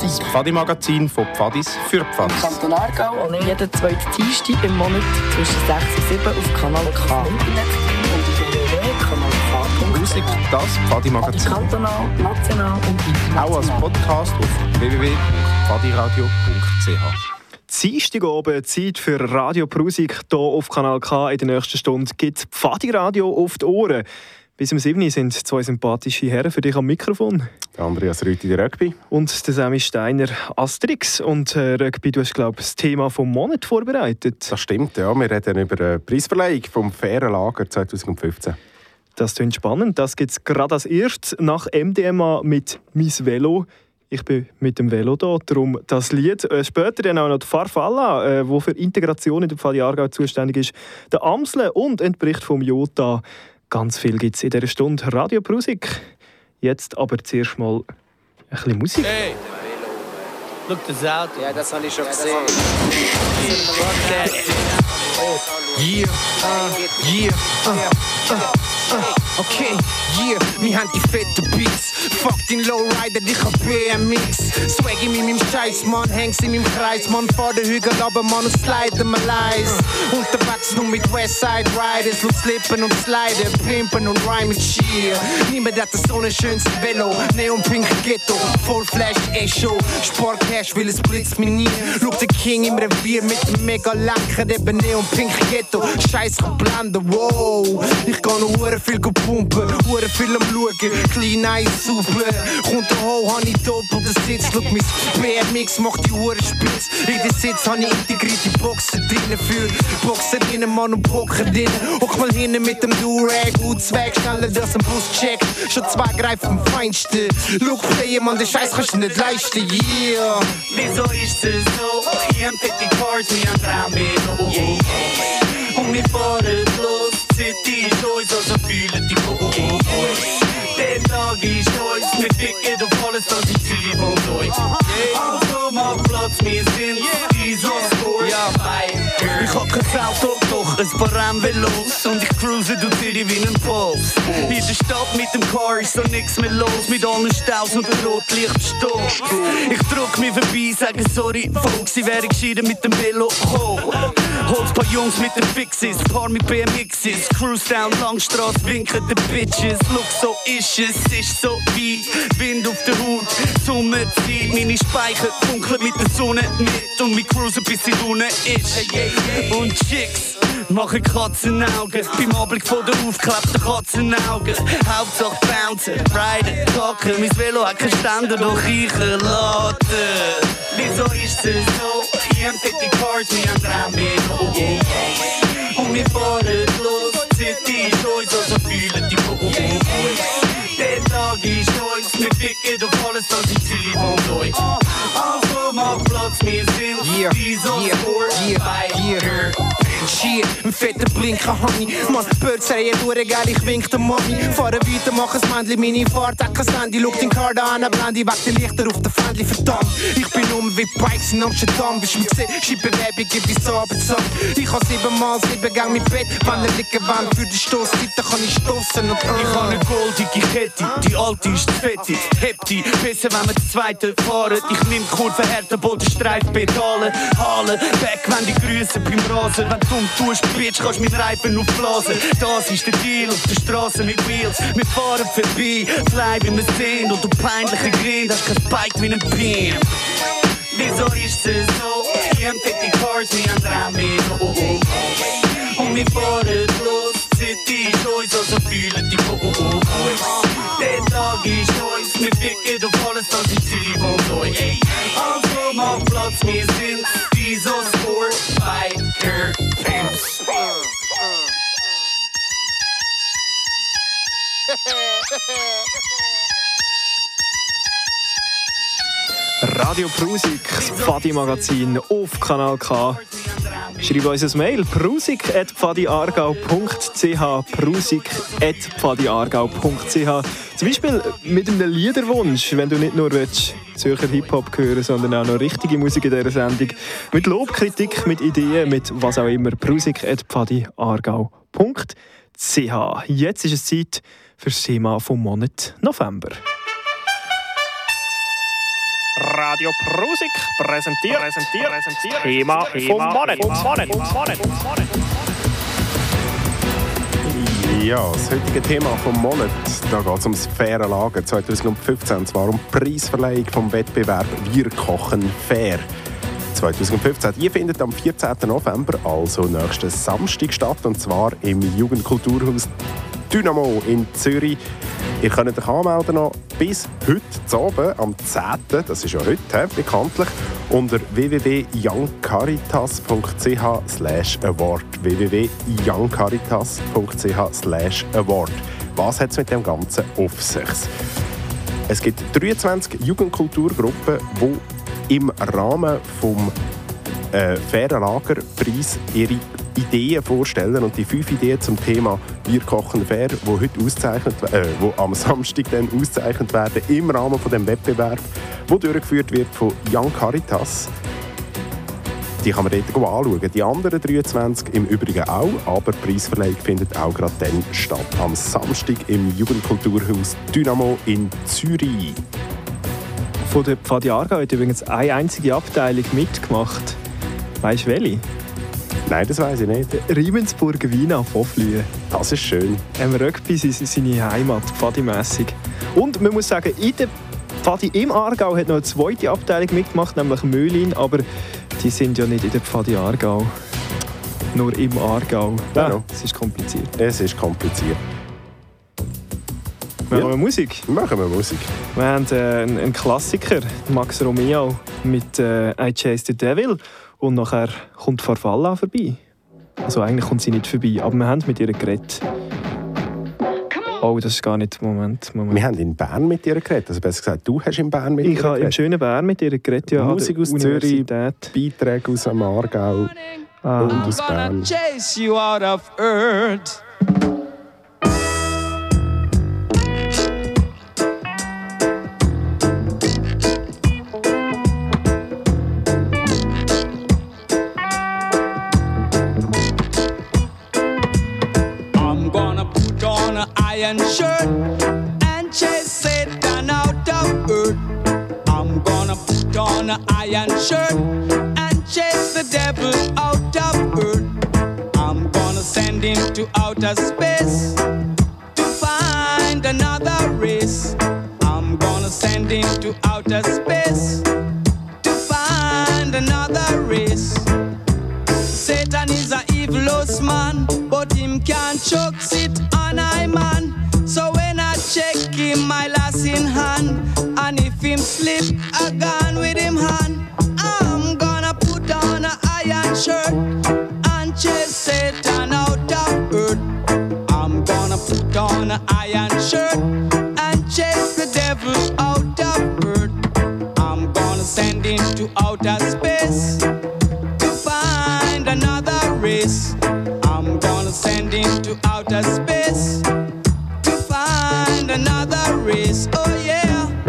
Das Pfadi-Magazin von Pfadis für Pfadis. Im Kanton Aargau und jeden zweiten Dienstag im Monat zwischen 6 und 7 auf Kanal K. Internet und www.kanalk.ch. Musik, das Pfadi-Magazin. Kantonal, national und international. Auch als Podcast auf www.pfadiradio.ch. Dienstag oben, Zeit für Radio Prusik hier auf Kanal K. In der nächsten Stunde gibt Pfadi-Radio auf die Ohren. Bis um 7 Uhr sind zwei sympathische Herren für dich am Mikrofon. Andreas Rüthi, der Rugby. Und der Sammy Steiner, Asterix. Und Rugby, du hast, glaube ich, das Thema vom Monat vorbereitet. Das stimmt, ja. Wir reden über die Preisverleihung vom Fairen Lager 2015. Das klingt spannend. Das gibt es gerade als erstes nach MDMA mit «Mein Velo». Ich bin mit dem Velo da, darum das Lied. Später dann auch noch die Farfalla, die für Integration in der Pfadi Aargau zuständig ist. Der Amsle und ein Bericht vom Jota. Ganz viel gibt es in dieser Stunde Radio Prusik. Jetzt aber zuerst mal ein bisschen Musik. Hey, look this out. Ja, das habe ich schon gesehen. Okay, yeah, wir haben die fette Beats. Fuck den Lowrider, ich hab BMX. Swag in meinem Scheiß, Mann, hängst in meinem Kreis. Mann, vor der Hügel, aber Mann, und slide mal leis. Unterwegs nur mit Westside Riders. Und slippen und sliden, pimpen und rhyme mit Cheer. Niemand hat das so ein schönes Velo. Neon-pink Ghetto, voll Flash, Echo. Sport Cash, will es blitzt mich nie. Schau den King im Revier mit dem mega Lacker. Eben Neon-pink Ghetto, Scheiß blenden, wow. Ich kann noch viel pumpen, hure viel am Schauen, klein Eis super. Kommt der Ho, hab ich doppelt den Sitz. Schau, mein BMX macht die Hure spitz. In den Sitz hab ich integrierte Boxen drinnen. Für Boxerinnen, Mann und Poker drinnen. Hock mal hinten mit dem Durag, gut Zweig, schneller dass ein Bus checkt. Schon zwei greifen am feinsten. Schau, Player, Mann, den Scheiß kannst du nicht leisten, yeah. Wieso ist es so? Hier haben die Cars, wir haben Traumwege, yeah. Und wir fahren los. City ist uns, also fühlen die Boys. Der Tag ist uns, wir ficken auf alles, das ist Zürich von euch. Also mach Platz, wir sind dieser Sport. Ich hab kein Auto, doch ein paar Rennvelos. Und ich cruise durch Zürich wie ein Boss. In der Stadt mit dem Car ist so nix mehr los. Mit allen Staus und dem Rotlichtstoß. Ich druck mich vorbei, sage sorry, Folks, sie wären gescheiden mit dem Velo gekommen. Hol's paar Jungs mit den Fixes, paar mit BMXs. Cruise down Langstrasse, winken den Bitches. Look, so ist es so weit. Wind auf der Haut, Sommerzeit. Meine Speicher funkeln mit der Sonne mit. Und wir cruisen bis sie unten ist. Und Chicks machen Katzenaugen. Beim Anblick von der aufgeklebten Katzenaugen. Hauptsache bouncen, riden, tacken. Mein Velo hat keinen Ständer, doch ich laden. Wieso ist es so? Hier haben die Cars, wir haben Traumwege, und wir fahren los. City ist uns, also fühlen die Boys. Der Tag ist uns, wir ficken auf alles, das ist Zürich von euch. Also mach Platz, wir sind dieser Sport. Shit, ein fetter Blinker Honey. Mann, Börzerei durch geil, ich wink der Mami. Fahren weiter, mach ein Männchen, meine Fahrt hat kein Sandy. Schau den Kader an, blende weg die Lichter auf der Fändli, verdammt. Ich bin wie Bikes in Amsterdam. Bist du mich gesehen, Scheibenwerbung, gib ich so abgezogen. Ich hab 7x7 Gang mit Bett. Wenn er liegen will, für die Stoßseite kann ich stoßen. Und ich hab ne goldige Kette, die alte ist fettig. Heb die, besser wenn wir das zweite fahren. Ich nehm Kurven, härter, Bodenstreif, Pedale, Halen. Back, wenn die Grüße beim Rasen. Wenn du tust, Bitch, kannst meinen Reifen aufblasen. Das ist der Deal auf der Straße mit Wheels. Wir fahren vorbei, fly wie wir sind. Und du peinlicher Grind, hast kein Bike wie ein Pimp. Wieso ist es so? Hier haben die Cars, wir haben Traumwege, und wir fahren los. City ist uns, also fühlen die Boys. Der Tag ist uns, wir ficken auf alles, das ist Zürich von euch. Also mach Platz, wir sind dieser Sport, Biker Pimps. Radio Prusik, das Pfadi-Magazin auf Kanal K. Schreib uns ein Mail, prusik@pfadiaargau.ch, prusik@pfadiaargau.ch. Zum Beispiel mit einem Liederwunsch, wenn du nicht nur Zürcher Hip-Hop hören, sondern auch noch richtige Musik in dieser Sendung. Mit Lob, Kritik, mit Ideen, mit was auch immer, prusik@pfadiaargau.ch. Jetzt ist es Zeit für das Thema vom Monat November. Radio Prusik präsentiert Thema vom Monat. Ja, das heutige Thema vom Monat, da geht es ums faire Lager 2015, und zwar um die Preisverleihung vom Wettbewerb «Wir kochen fair». 2015, die findet am 14. November, also nächsten Samstag, statt, und zwar im Jugendkulturhaus Dynamo in Zürich. Ihr könnt euch anmelden noch bis heute zu Abend, am 10. Das ist ja heute, bekanntlich, unter www.youngcaritas.ch/award. www.youngcaritas.ch/award. Was hat es mit dem Ganzen auf sich? Es gibt 23 Jugendkulturgruppen, die im Rahmen vom fairen Lagerpreis ihre Ideen vorstellen, und die 5 Ideen zum Thema «Wir kochen fair», die heute wo am Samstag dann ausgezeichnet werden im Rahmen von dem Wettbewerb, der durchgeführt wird von Young Caritas. Die kann man dort anschauen. Die anderen 23 im Übrigen auch, aber die Preisverleihung findet auch gerade dann statt. Am Samstag im Jugendkulturhaus Dynamo in Zürich. Von der Pfadi Aargau hat übrigens eine einzige Abteilung mitgemacht. Weißt du welche? Nein, das weiss ich nicht. Riemensburger Wiener Pfoflühe. Das ist schön. Rugby ist seine Heimat, Pfadi-mässig. Und man muss sagen, in der Pfadi im Aargau hat noch eine zweite Abteilung mitgemacht, nämlich Möhlin, aber die sind ja nicht in der Pfadi Aargau. Nur im Aargau. Ja, es ist kompliziert. Es ist kompliziert. Machen wir Musik? Machen wir Musik. Wir haben einen Klassiker, Max Romeo mit «I Chase the Devil». Und nachher kommt Farfalla vorbei. Also eigentlich kommt sie nicht vorbei, aber wir haben mit ihr geredet. Oh, das ist gar nicht... Moment. Wir haben in Bern mit ihr geredet. Also besser gesagt, du hast in Bern mit ihr geredet. Ich habe im schönen Bern mit ihr geredet, ja. Musik aus Zürich, Beiträge aus dem Aargau und aus Bern. Chase you out of earth. Iron shirt and chase Satan out of earth. I'm gonna put on an iron shirt and chase the devil out of earth. I'm gonna send him to outer space to find another race. I'm gonna send him to outer space to find another race. Satan is a evilous man, but him can't choke sit on I man. So when I check him, my lass in hand, and if him slip, I gone with him hand. I'm gonna put on an iron shirt and chase Satan out of earth. I'm gonna put on an iron shirt and chase the devil out of earth. I'm gonna send him to outer space to find another race. I'm gonna send him to outer space to find another race. Oh yeah.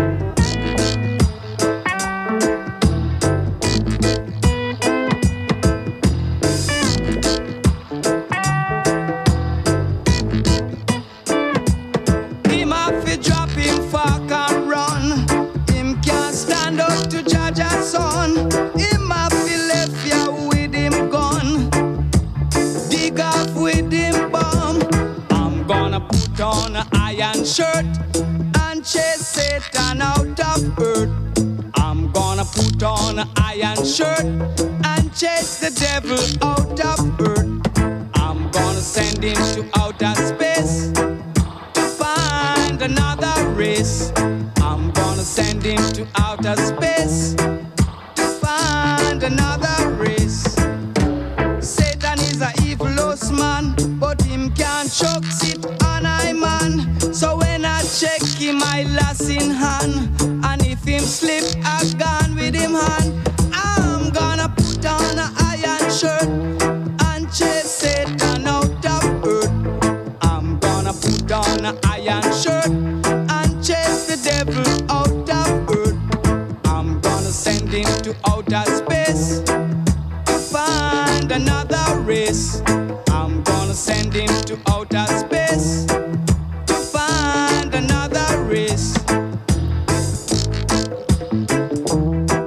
Him have to drop him fork and run. Him can't stand up to judge a son. Him have to left ya with him gun. Dig off with him bomb. I'm gonna put on an iron shirt and chase Satan out of earth. I'm gonna put on an iron shirt and chase the devil out of earth. I'm gonna send him to outer space to find another race. I'm gonna send him to outer space to find another race. Satan is a evilous man, but him can't choke sit on I man. So when I check him, I lass in hand, and if him slip, I gone with him hand. I'm gonna put on an iron shirt and chase Satan out of earth. I'm gonna put on an iron shirt and chase the devil out of earth. I'm gonna send him to outer space to find another race. I'm gonna send him to outer space to find another race.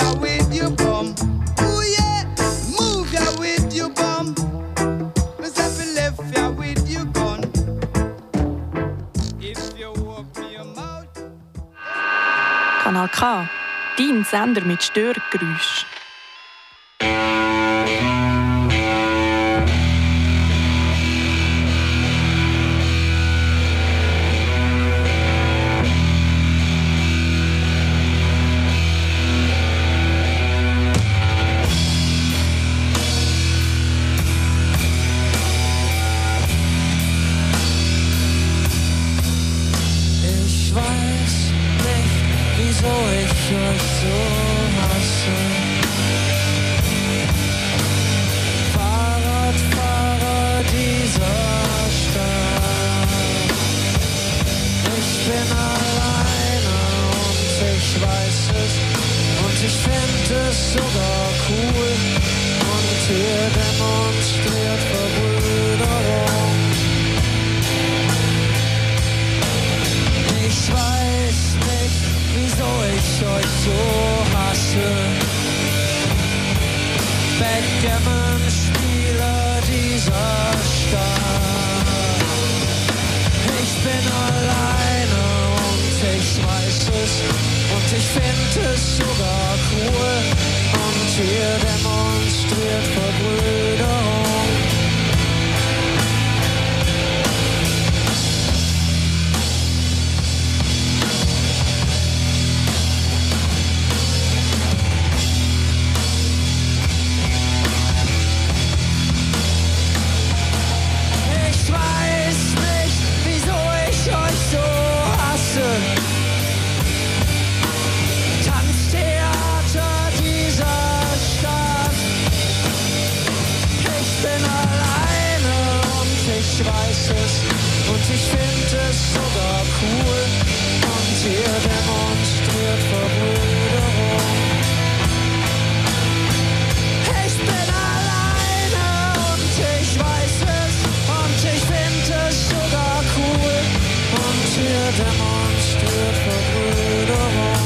ya with your bum. Ooh yeah, move ya with your bum. Myself left ya with your gun. If you walk me your mouth. Kanal K, dein Sender mit Störgeräusch. Ich weiß nicht, wieso ich euch so hasse. Fahrradfahrer dieser Stadt. Ich bin alleine und ich weiß es. Und ich find es sogar cool. Und hier demonstriert Verbrüderung. Ich weiß nicht, wieso ich euch so hasse. Backgammon-Spieler dieser Stadt. Ich bin alleine und ich weiß es. Und ich find es sogar cool. Und hier demonstriert Verbrüderung. Ich weiß nicht, wieso ich euch so hasse. Tanztheater dieser Stadt. Ich bin alleine und ich weiß es. Und ich find es sogar cool. Und hier demonstriert Verbrüderung. Ich bin alleine und ich weiß es. Und ich find es sogar cool. Und hier demonstriert Verbrüderung.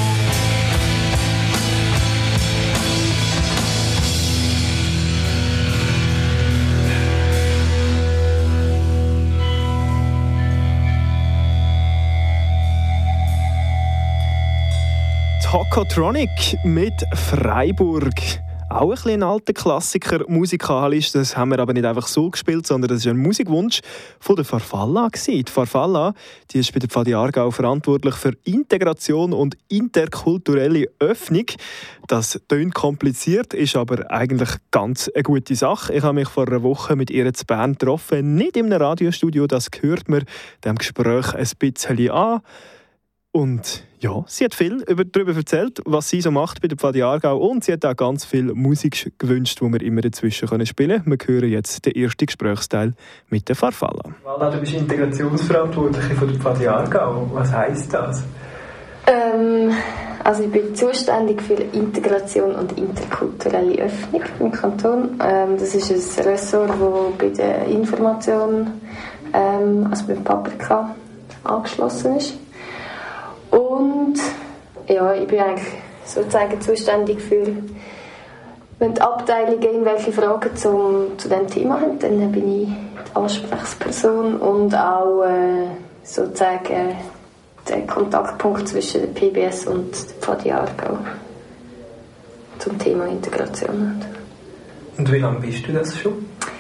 Tokotronic mit Freiburg. Auch ein bisschen ein alter Klassiker musikalisch. Das haben wir aber nicht einfach so gespielt, sondern das war ein Musikwunsch von der Farfalla. Die Farfalla, die ist bei der Pfadi Aargau verantwortlich für Integration und interkulturelle Öffnung. Das klingt kompliziert, ist aber eigentlich ganz eine gute Sache. Ich habe mich vor einer Woche mit ihr zu Bern getroffen, nicht in einem Radiostudio, das hört man dem Gespräch ein bisschen an. Und ja, sie hat viel darüber erzählt, was sie so macht bei der Pfadi Aargau. Und sie hat auch ganz viel Musik gewünscht, die wir immer dazwischen spielen können. Wir hören jetzt den ersten Gesprächsteil mit der Farfalla. Walda, du bist Integrationsverantwortliche von der Pfadi Aargau. Was heisst das? Also ich bin zuständig für Integration und interkulturelle Öffnung im Kanton. Das ist ein Ressort, das bei der Information, also beim Paprika, angeschlossen ist. Und ja, ich bin eigentlich sozusagen zuständig für, wenn die Abteilungen irgendwelche Fragen zu diesem Thema haben, dann bin ich die Ansprechperson und auch sozusagen der Kontaktpunkt zwischen der PBS und der Pfadi Aargau zum Thema Integration. Und wie lange bist du das schon?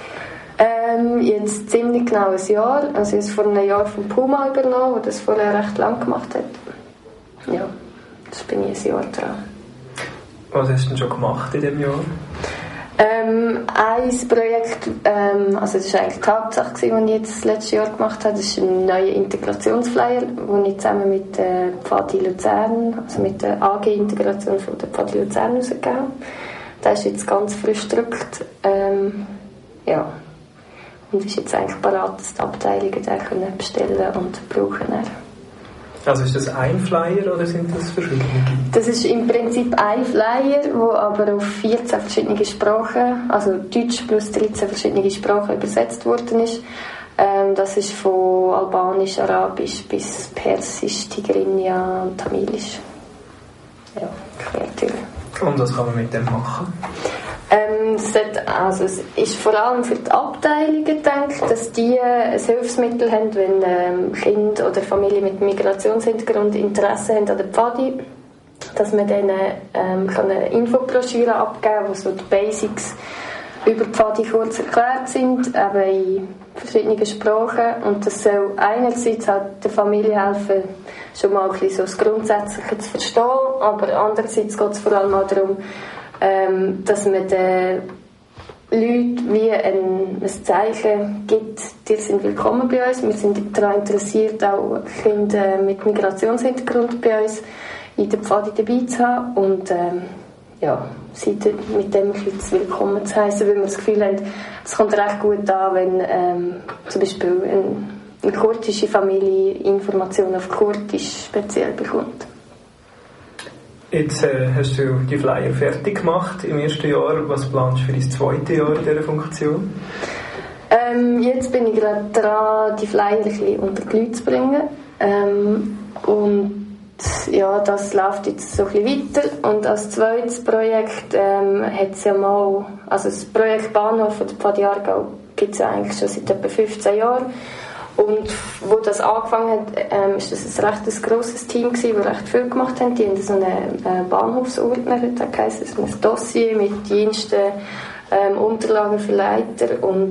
Jetzt ziemlich genau ein Jahr. Also ich habe vor einem Jahr vom Puma übernommen, der das vorher recht lang gemacht hat. Ja, das bin ich ein Jahr dran. Was hast du denn schon gemacht in diesem Jahr? Ein Projekt, also das war eigentlich die Hauptsache, die ich jetzt das letzte Jahr gemacht habe, das ist ein neuer Integrationsflyer, den ich zusammen mit der Pfadi Luzern, also mit der AG-Integration von der Pfadi Luzern rausgegeben habe. Der ist jetzt ganz frisch gedruckt. Ja. Und ist jetzt eigentlich bereit, dass die Abteilungen den bestellen und brauchen. Also ist das ein Flyer oder sind das verschiedene? Das ist im Prinzip ein Flyer, der aber auf 14 verschiedene Sprachen, also Deutsch plus 13 verschiedene Sprachen übersetzt worden ist. Das ist von Albanisch, Arabisch bis Persisch, Tigrinya und Tamilisch. Ja, quer durch. Und was kann man mit dem machen? Es ist vor allem für die Abteilungen gedacht, dass die ein Hilfsmittel haben, wenn Kinder oder Familien mit Migrationshintergrund Interesse haben an der Pfadi, dass man denen eine Infobroschüre abgeben kann, wo so die Basics über die Pfadi kurz erklärt sind, eben in verschiedenen Sprachen. Und das soll einerseits halt der Familie helfen, schon mal ein bisschen so das Grundsätzliche zu verstehen, aber andererseits geht es vor allem auch darum, dass man den Leuten wie ein Zeichen gibt, die sind willkommen bei uns. Wir sind daran interessiert, auch Kinder mit Migrationshintergrund bei uns in der Pfadi dabei zu haben und sie mit dem ein bisschen willkommen zu heißen, weil wir das Gefühl haben, es kommt recht gut an, wenn zum Beispiel eine kurdische Familie Informationen auf Kurdisch speziell bekommt. Jetzt hast du die Flyer fertig gemacht im ersten Jahr. Was planst du für dein zweites Jahr in dieser Funktion? Jetzt bin ich gerade dran, die Flyer ein bisschen unter die Leute zu bringen. Und ja, das läuft jetzt so ein bisschen weiter. Und als zweites Projekt hat es ja mal, also das Projekt Bahnhof von der Pfadi Aargau gibt es ja eigentlich schon seit etwa 15 Jahren. Und wo das angefangen hat, ist das ein recht grosses Team gewesen, das recht viel gemacht haben. Die haben so einen Bahnhofsordner, das heisst, ein Dossier mit jensten Unterlagen für Leiter und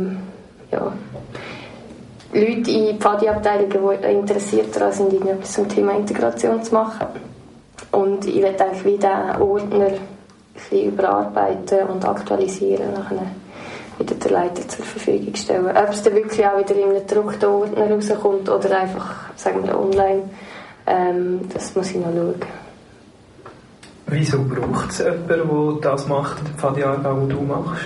Leute in Pfadi-Abteilungen, die interessiert daran sind, etwas zum Thema Integration zu machen. Und ich werde eigentlich wie diesen Ordner ein bisschen überarbeiten und aktualisieren, nachher wieder der Leiter zur Verfügung stellen. Ob es dann wirklich auch wieder in einem gedruckten Ordner rauskommt oder einfach, sagen wir, online, das muss ich noch schauen. Wieso braucht es jemanden, der das macht, den Pfadi Aargau, den du machst?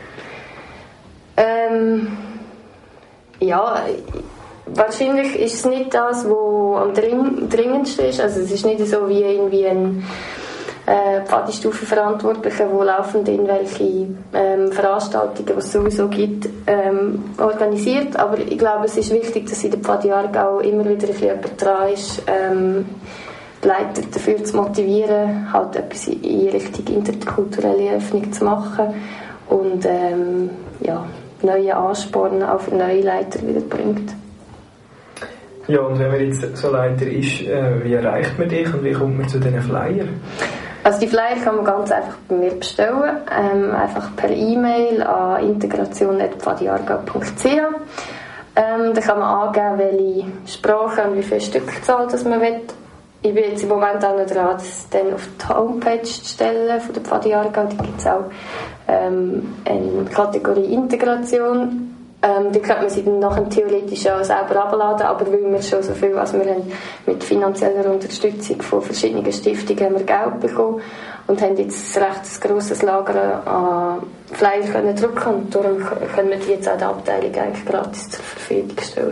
Wahrscheinlich ist es nicht das, was am dringendsten ist. Also es ist nicht so wie irgendwie ein Pfadi-Stufenverantwortlicher, der laufend irgendwelche Veranstaltungen, die es sowieso gibt, organisiert. Aber ich glaube, es ist wichtig, dass in der Pfadi Aargau immer wieder ein bisschen jemand dran ist, die Leiter dafür zu motivieren, halt etwas in Richtung interkulturelle Öffnung zu machen und neue Ansporn auch für neue Leiter wieder bringt. Ja, und wenn man jetzt so Leiter ist, wie erreicht man dich und wie kommt man zu diesen Flyer? Also die Flyer kann man ganz einfach bei mir bestellen, einfach per E-Mail an integration@pfadiaargau.ch. Da kann man angeben, welche Sprache und wie viele Stückzahl das man will. Ich bin jetzt im Moment auch noch dran, das dann auf die Homepage zu stellen von der Pfadi Aargau. Da gibt es auch eine Kategorie Integration. Da könnte man sie dann nachher theoretisch auch selber abladen, aber weil wir schon so viel, was wir haben, mit finanzieller Unterstützung von verschiedenen Stiftungen haben wir Geld bekommen und haben jetzt ein recht grosses Lager an Flyer können drucken und darum können wir die jetzt auch der Abteilung eigentlich gratis zur Verfügung stellen.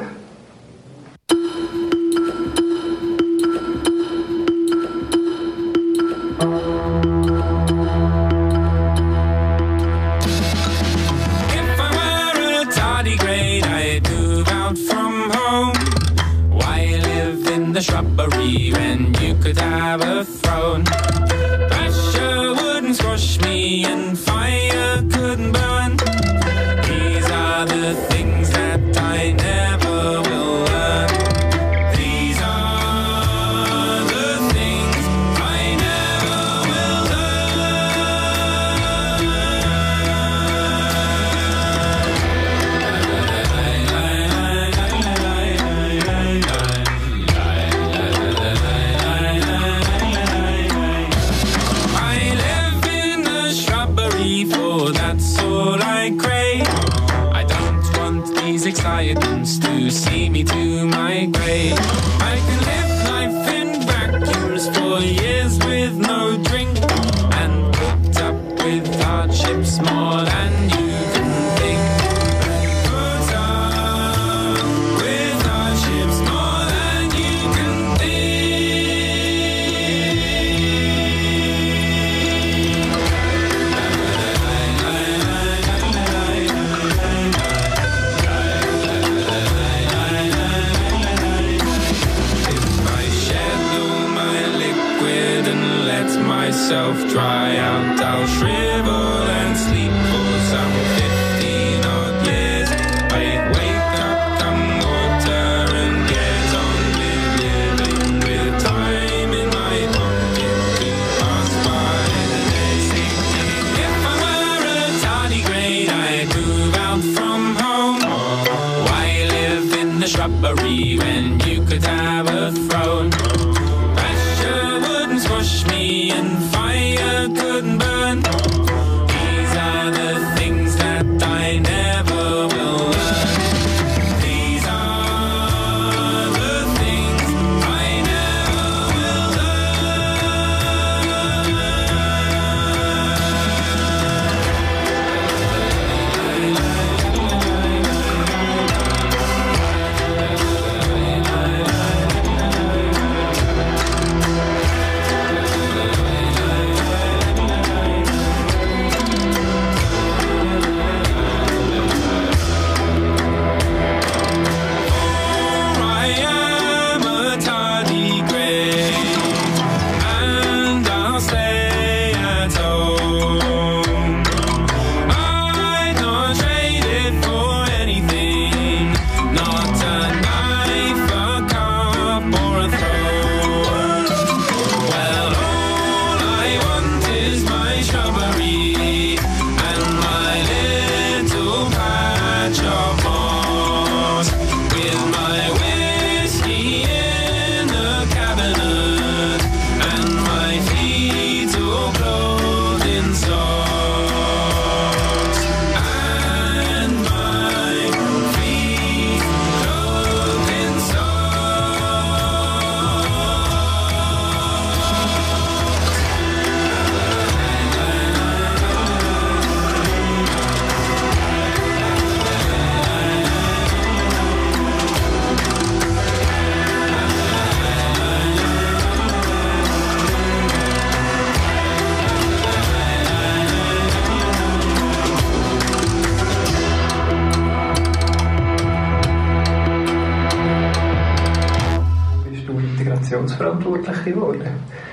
The shrubbery when you could have a throne. Pressure wouldn't squash me and fire couldn't burn. These are the things that I never will learn. These are the things I never will excitements to see me to my grave. I can live life in vacuums for years with no drink and put up with hardships more than you can think. Put up with hardships more than you can myself dry. but I'll shrivel and sleep for some 15 odd years. I wake up, come water, and get on with living with time in my pocket to pass by the days. If I were a tardigrade, I'd move out from home. Why live in the shrubbery when you could have a throne? Pressure wouldn't squash me and fire couldn't burn. These are the things that I never will learn. These are the things I never will Integrationsverantwortliche geworden?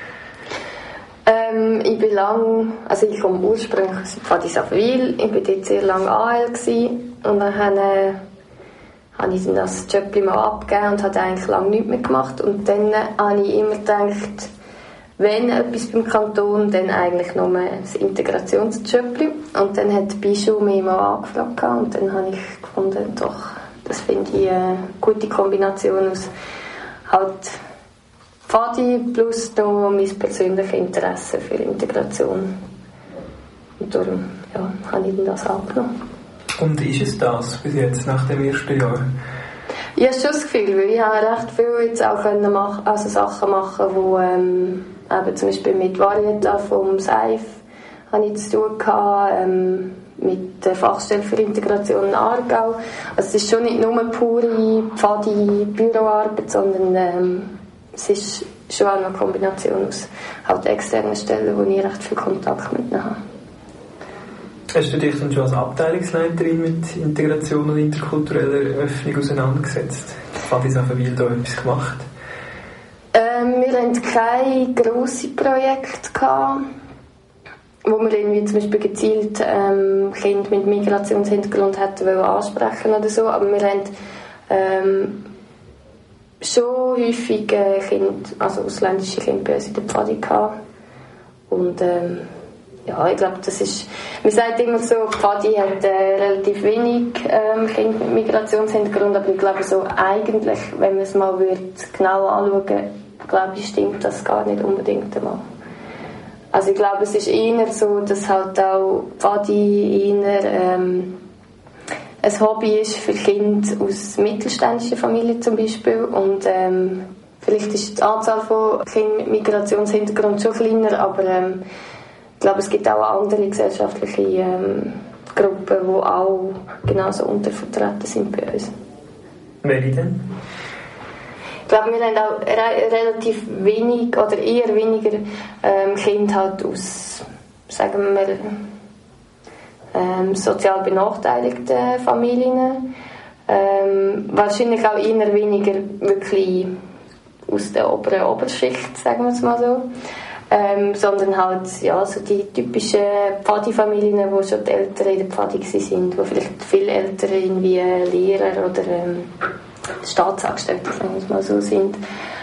Ich bin ich komme ursprünglich aus Pfadi Saffenwil. Ich war dort sehr lange AL gewesen. Und dann habe ich dann das Job mal abgegeben und habe eigentlich lange nichts mehr gemacht. Und dann habe ich immer gedacht, wenn etwas beim Kanton, dann eigentlich nur das Integrationsjob. Und dann hat die Bischu mich mal angefragt und dann habe ich gefunden, doch, das finde ich eine gute Kombination aus halt Pfadi plus noch mein persönliches Interesse für Integration. Und darum habe ich dann das angenommen. Und ist es das bis jetzt, nach dem ersten Jahr? Ich habe schon das Gefühl, weil ich habe recht viel jetzt auch Sachen machen, die eben zum Beispiel mit Varieta vom SEIF habe ich zu tun gehabt, mit der Fachstelle für Integration in Aargau. Also es ist schon nicht nur pure Pfadi-Büroarbeit, sondern es ist schon auch eine Kombination aus halt externen Stellen, wo ich recht viel Kontakt mit ihnen habe. Hast du dich dann schon als Abteilungsleiterin mit Integration und interkultureller Öffnung auseinandergesetzt? Pfadi Saffenwil da etwas gemacht? Wir hatten keine grossen Projekte gehabt, wo wir irgendwie zum Beispiel gezielt Kinder mit Migrationshintergrund hätten ansprechen oder so, aber wir haben schon häufig Kinder, also ausländische Kinder bei uns in der Pfadi gehabt. Und ich glaube, das ist, man sagt immer so, Pfadi hat relativ wenig Kinder mit Migrationshintergrund, aber ich glaube so eigentlich, wenn man es mal genau anschauen würde, glaube ich, stimmt das gar nicht unbedingt einmal. Also ich glaube, es ist eher so, dass halt auch Pfadi eher ein Hobby ist für Kinder aus mittelständischen Familien zum Beispiel. Und vielleicht ist die Anzahl von Kindern mit Migrationshintergrund schon kleiner, aber ich glaube, es gibt auch andere gesellschaftliche Gruppen, die auch genauso untervertreten sind bei uns. Welche denn? Ich glaube, wir haben auch relativ wenig oder eher weniger Kinder halt aus, sagen wir, sozial benachteiligten Familien. Wahrscheinlich auch eher weniger wirklich aus der oberen Oberschicht, sagen wir es mal so. sondern halt ja, so die typischen Pfadi-Familien, wo schon die Eltern in der Pfadi waren, wo vielleicht viel älter wie Lehrer oder Staatsangestellte, sagen wir es mal so, sind.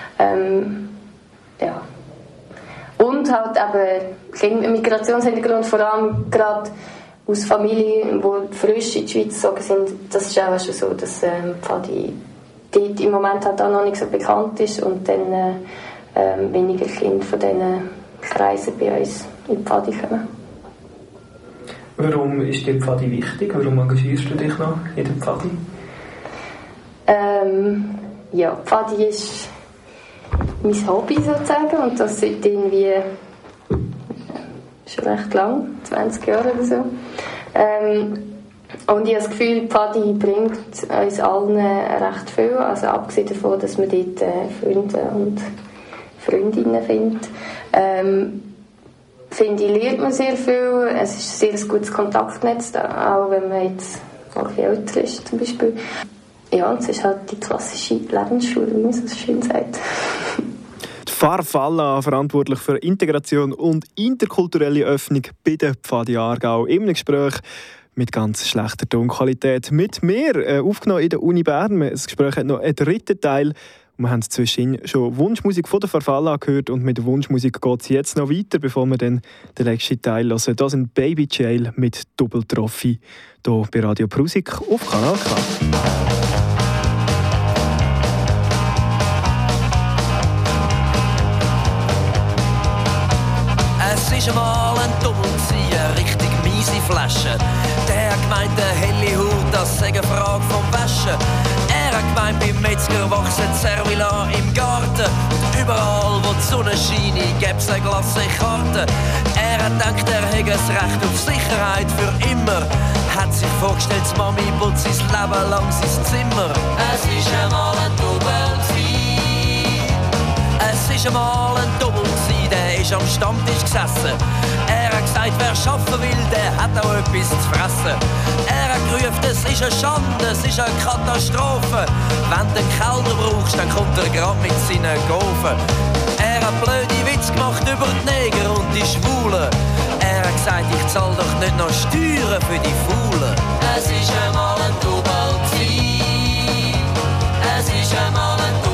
Ja. Und halt eben ein Migrationshintergrund, vor allem gerade aus Familien, die frisch in die Schweiz gezogen sind, das ist auch schon so, dass Pfadi dort im Moment halt auch noch nicht so bekannt ist und dann weniger Kinder von diesen Kreisen bei uns in die Pfadi kommen. Warum ist dir Pfadi wichtig? Warum engagierst du dich noch in der Pfadi? Ja, Pfadi ist mein Hobby sozusagen und das seit irgendwie schon recht lang, 20 Jahre oder so. Und ich habe das Gefühl, Pfadi bringt uns allen recht viel, also abgesehen davon, dass man dort Freunde und Freundinnen findet. Finde ich, lernt man sehr viel. Es ist ein sehr gutes Kontaktnetz, auch wenn man jetzt ein bisschen älter ist zum Beispiel. Ja, und es ist halt die klassische Lebensschule, wie man so schön sagt. Farfalla, verantwortlich für Integration und interkulturelle Öffnung bei der Pfadi Aargau, im Gespräch mit ganz schlechter Tonqualität mit mir, aufgenommen in der Uni Bern. Das Gespräch hat noch einen dritten Teil. Wir haben zwischendurch schon Wunschmusik von der Farfalla gehört und mit der Wunschmusik geht es jetzt noch weiter, bevor wir dann den letzten Teil hören. Das sind Baby Jail mit Doppeltrophy hier bei Radio Prusik auf Kanal K. Es ist einmal ein Double, eine richtig miese Flasche. Der hat gemeint, der helle Haut, das sei eine Frage vom Waschen. Er hat gemeint, beim Metzger wachsen Servila im Garten. Und überall, wo die Sonne scheint, gäb's eine Glasse Karte. Er hat gedacht, er hätte das Recht auf Sicherheit für immer. Hat sich vorgestellt, die Mami putzt sein Leben lang sein Zimmer. Es ist einmal ein Double. Es ist einmal ein Double, der ist am Stammtisch gesessen. Er hat gesagt, wer arbeiten will, der hat auch etwas zu fressen. Er hat gerufen, es ist eine Schande, es ist eine Katastrophe. Wenn du einen Kellner brauchst, dann kommt er gerade mit seinen Gofen. Er hat blöde Witze gemacht über die Neger und die Schwulen. Er hat gesagt, ich zahl doch nicht noch Steuern für die Faulen. Es ist einmal ein Double. Es ist einmal ein Double.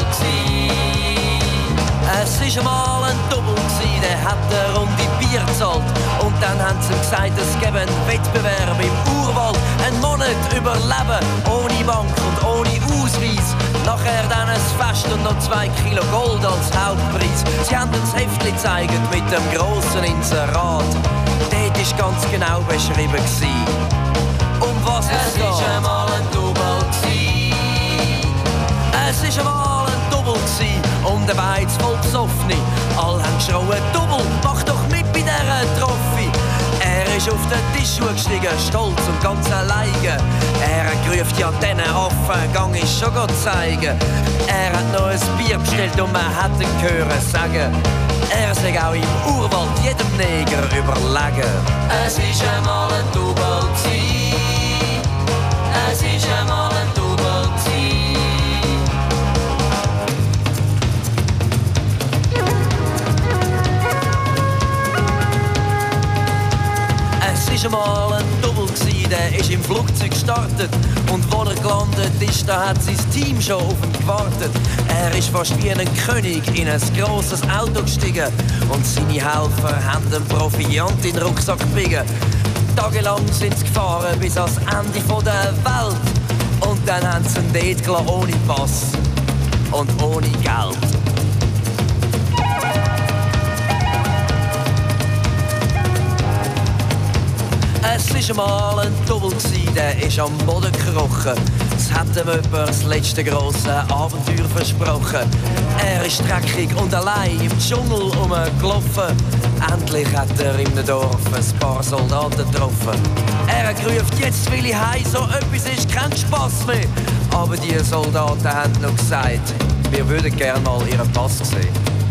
Es war einmal ein Double, der hat eine Runde Bier gezahlt. Und dann haben sie ihm gesagt, es gäbe einen Wettbewerb im Urwald. Einen Monat überleben, ohne Bank und ohne Ausweis. Nachher dann ein Fest und noch 2 Kilo Gold als Hauptpreis. Sie haben uns das Heftchen gezeigt mit dem grossen Inserat. Dort war ganz genau beschrieben, um was es geht. Es war einmal ein Double. Es war einmal ein Double. Und der Beiz voll besoffene. Alle haben geschrauen, Double, mach doch mit bei dieser Trophy. Er ist auf den Tisch gestiegen, stolz und ganz alleine. Er hat gerufen, ja, diesen Affen gang ich schon zeigen. Er hat noch ein Bier bestellt und man hat ihn hören sagen. Er sei auch im Urwald jedem Neger überlegen. Es ist einmal ein Double. Es ist einmal ein Double. Es war einmal ein Double, der ist im Flugzeug gestartet. Und wo er gelandet ist, da hat sein Team schon auf ihn gewartet. Er ist fast wie ein König in ein grosses Auto gestiegen. Und seine Helfer haben den Proviant in den Rucksack gebiegen. Tagelang sind sie gefahren bis ans Ende der Welt. Und dann haben sie ihn dort gelassen, ohne Pass und ohne Geld. Es war einmal ein Double, der ist am Boden gekrochen. Es hat ihm jemand das letzte grosse Abenteuer versprochen. Er ist dreckig und allein im Dschungel rumgelaufen. Endlich hat er im Dorf ein paar Soldaten getroffen. Er hat gerufen, jetzt will ich heim, so etwas ist kein Spass mehr. Aber die Soldaten haben noch gesagt, wir würden gerne mal ihren Pass sehen.